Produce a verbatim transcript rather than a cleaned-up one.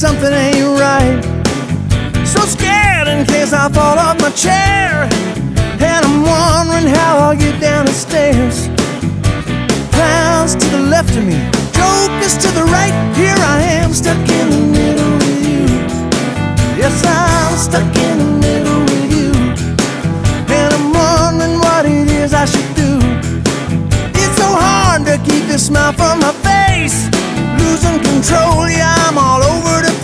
something ain't right. So scared in case I fall off my chair, and I'm wondering how I'll get down the stairs. Clowns to the left of me, jokers to the right. Here I am, stuck in the middle with you. Yes, I'm stuck in